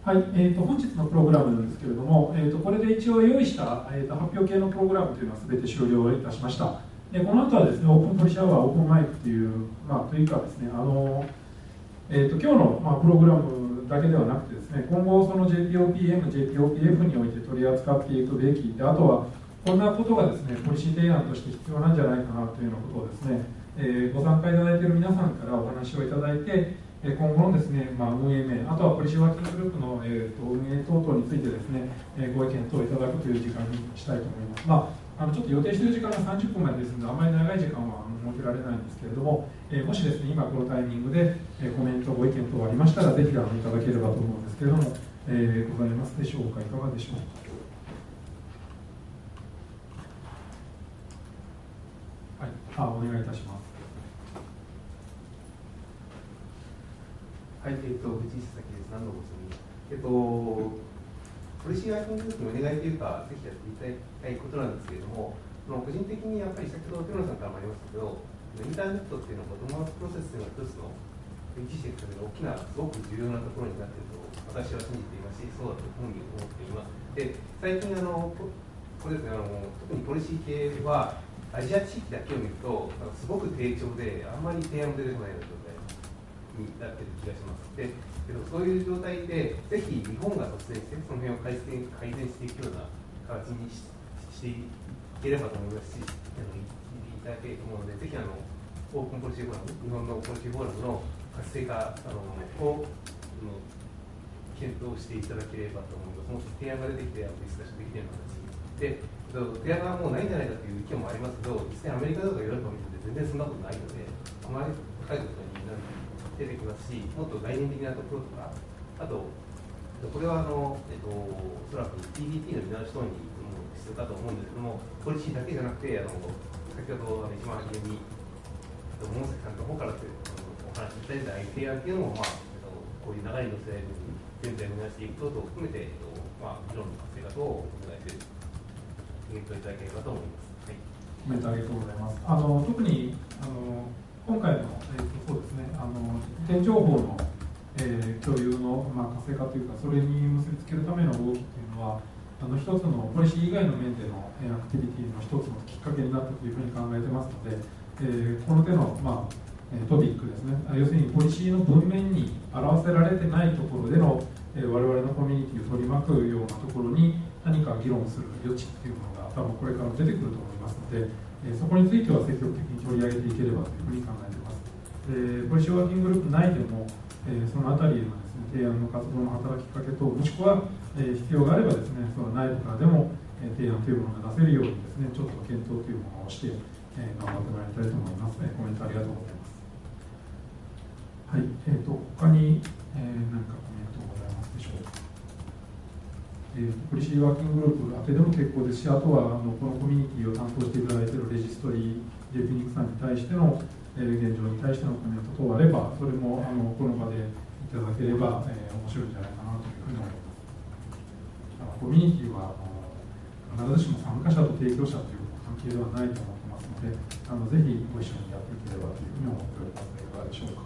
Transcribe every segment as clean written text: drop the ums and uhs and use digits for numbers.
はい、本日のプログラムなんですけれども、これで一応用意した、発表系のプログラムというのは全て終了いたしました。でこの後はですね、オープンポリシーアワー、オープンマイクという、というかですね、今日の、プログラムだけではなくてですね、今後その JPOPM、JPOPF において取り扱っていくべきで、あとはこんなことがですね、ポリシー提案として必要なんじゃないかなというようなことをですね、ご参加いただいている皆さんからお話をいただいて、今後のですね、運営面、あとはポリシーワーキンググループの、運営等々についてですね、ご意見等いただくという時間にしたいと思います。ちょっと予定している時間が30分までですので、あまり長い時間は設けられないんですけれども、もしですね、今このタイミングで、コメント、ご意見等ありましたら、ぜひいただければと思うんですけれども、ございますでしょうか、いかがでしょうか。はい、お願いいたします。 はい、藤井佐々木です。何度もポリシーワーキンググループのお願いというか、ぜひやっていただきたいことなんですけれども、個人的にやっぱり先ほど手野さんからもありましたけど、インターネットっていうのは、子どものプロセスというのは一つの維持していくための大きな、すごく重要なところになっていると私は信じていますし、そうだと本人思っています。で、最近これですね、特にポリシー系は、アジア地域だけを見ると、すごく低調で、あんまり提案も出てこないような状態になっている気がします。でそういう状態で、ぜひ日本が率先して、その辺を改善していくような形にしていければと思いますし、聞いていただければと思うので、ぜひオープンポリシーフォーラム、日本のポリシーフォーラムの活性化を検討していただければと思います。もし提案が出てきて、ディスカッションできているので、提案がもうないんじゃないかという意見もありますけど、実際アメリカとかヨーロッパを見てて全然そんなことないので、あまり高いことになる出てきますし、もっと概念的なところとか、あと、これはおそらく PDT の見直し等に必要かと思うんですけども、ポリシーだけじゃなくて、先ほど一番初めに、桃崎さんの方からお話しいただいた提案というのも、こういう流れに乗せられるように、全体を見直していくことを含めて、議論の活性化等をお願いして検討いただければと思います。はい、 コメントありがとうございます。特に今回の、そうですね、点情報の、共有の、活性化というか、それに結びつけるための動きというのは、一つのポリシー以外の面での、アクティビティの一つのきっかけになったというふうに考えてますので、この手の、トピックですね、要するにポリシーの文面に表せられてないところでの、我々のコミュニティを取り巻くようなところに何か議論する余地っていうものが多分これから出てくると思いますので、そこについては積極的に取り上げていければというふうに考えています。ポリシーワーキンググループ内でも、そのあたりのですね、提案の活動の働きかけ等、もしくは、必要があればですね、その内部からでも、提案というものが出せるようにですね、ちょっと検討というものをして、頑張ってもらいたいと思います。コメントありがとうございます。はい、他に、何かコメントございますでしょうか。ポリシーワーキンググループ宛てでも結構ですし、あとはこのコミュニティを担当していただいているレジストリー、JP ニックさんに対しての、現状に対してのコメント等あれば、それもこの場でいただければ、面白いんじゃないかなというふうに思います。コミュニティは必ずしも参加者と提供者という関係ではないと思ってますので、ぜひご一緒にやっていければというふうに思っておりますので、いかがでしょうか。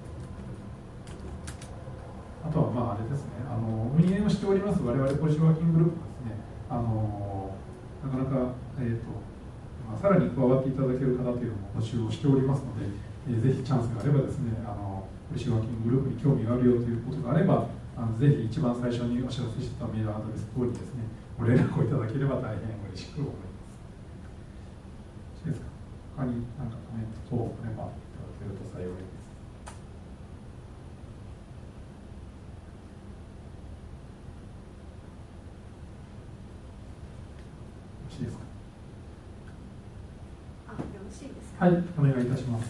あとはあれですね、運営をしております我々ポリシーワーキンググループですね、なかなか、さらに加わっていただける方というのも募集をしておりますので、ぜひチャンスがあればですね、ポリシーワーキンググループに興味があるよということがあれば、ぜひ一番最初にお知らせしたメールアドレス等にですね、ご連絡をいただければ大変嬉しく思います。いいですか。他に何かコメント等あればいただけると幸いです。いいですか。 よろしいですか。 はい、お願いいたします。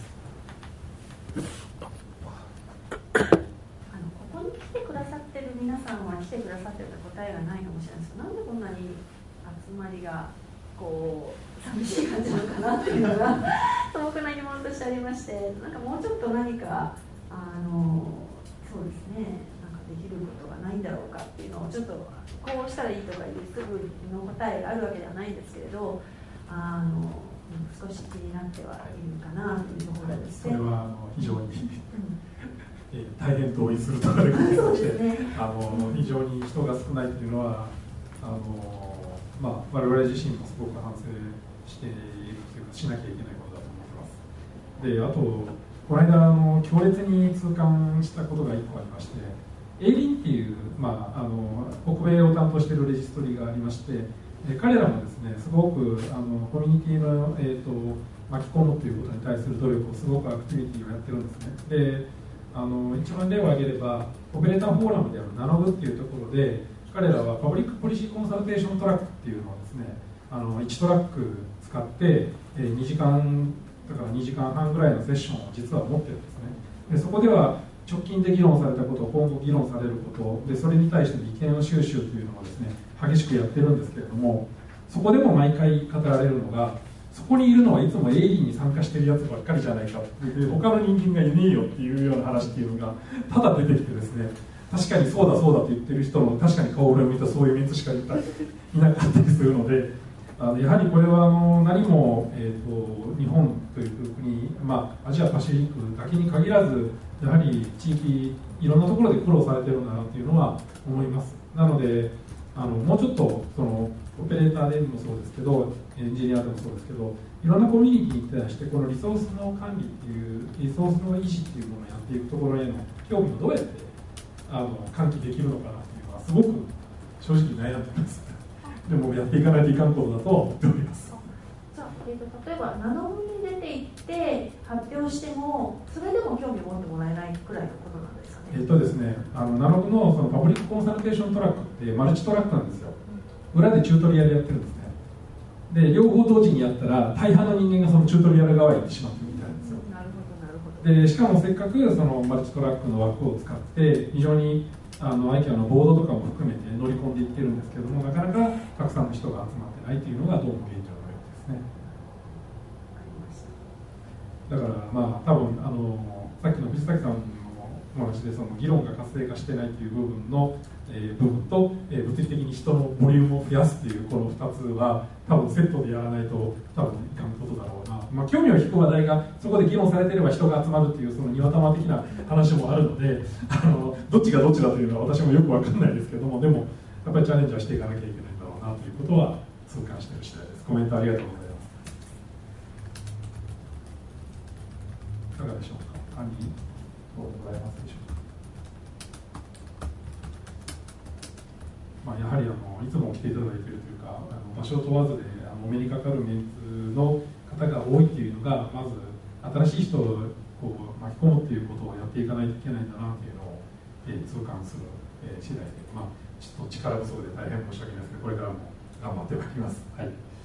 ここに来てくださってる皆さんは来てくださってる答えがないかもしれないですけど、なんでこんなに集まりがこう寂しい感じなのかなっていうのが素朴な疑問としてありまして、なんかもうちょっと何かそうですね、なんかできることがないんだろうかっていうのをちょっとこうしたらいいとかいうすぐの答えがあるわけではないんですけれど、少し気になってはいるかなというところですね。 それは非常に大変同意するとかでそうですね、 非常に人が少ないというのは我々自身もすごく反省しているというかしなきゃいけないことだと思ってます。であとこの間強烈に痛感したことが1個ありまして、エイリンっていう、北米を担当しているレジストリがありまして、彼らもですねすごくコミュニティの、巻き込むということに対する努力をすごくアクティビティをやってるんですね。で一番例を挙げればオペレーターフォーラムであるナノブっていうところで彼らはパブリックポリシーコンサルテーショントラックっていうのをですね1トラック使って2時間だから2時間半ぐらいのセッションを実は持ってるんですね。でそこでは直近で議論されたこと、今後議論されることで、それに対しての意見の収集というのをですね激しくやってるんですけれども、そこでも毎回語られるのが、そこにいるのはいつも営利に参加しているやつばっかりじゃないかっていう、他の人間がいねえよっていうような話っていうのがただ出てきてですね、確かにそうだそうだと言ってる人も確かに顔を見たそういうメンツしかいなかったりするので、やはりこれは何も、日本という国、アジアパシフィックだけに限らず、やはり地域いろんなところで苦労されてるんだなというのは思います。なのでもうちょっとオペレーターでもそうですけど、エンジニアでもそうですけど、いろんなコミュニティに対してこのリソースの管理っていうリソースの維持っていうものをやっていくところへの興味をどうやって喚起できるのかなっていうのはすごく正直悩んでます。でもやっていかないといかんことだと思っております。 じゃあ、例えばナノブに出ていって発表してもそれでも興味を持ってもらえないくらいのことなんですかね。 ですね、ナノブのそのパブリックコンサルテーショントラックってマルチトラックなんですよ。裏でチュートリアルやってるんですね。で両方同時にやったら大半の人間がそのチュートリアル側へ行ってしまってるみたいなんですよ。 なるほどなるほど。 でしかもせっかくそのマルチトラックの枠を使って非常にIKEA のボードとかも含めて乗り込んでいってるんですけども、なかなかたくさんの人が集まってないというのがどうも現状のようですね。だから多分さっきの藤崎さんのお話でその議論が活性化してないという部分の、部分と、物理的に人のボリュームを増やすというこの2つは多分セットでやらないと多分いかんことだろうな。興味を引く話題がそこで議論されていれば人が集まるというそのニワ玉的な話もあるのでどっちがどっちだというのは私もよく分かんないですけども、でもやっぱりチャレンジはしていかなきゃいけないんだろうなということは痛感している次第です。コメントありがとうございます。いかがでしょうか。管理ございますでしょうか。やはりいつも来ていただいているというか場所を問わずでお目にかかるメンツの方が多いというのがまず新しい人を巻き込むということをやっていかないといけないんだなというのを、痛感する、次第で、ちょっと力不足で大変申し訳ないですけどこれからも頑張ってまいります。はい。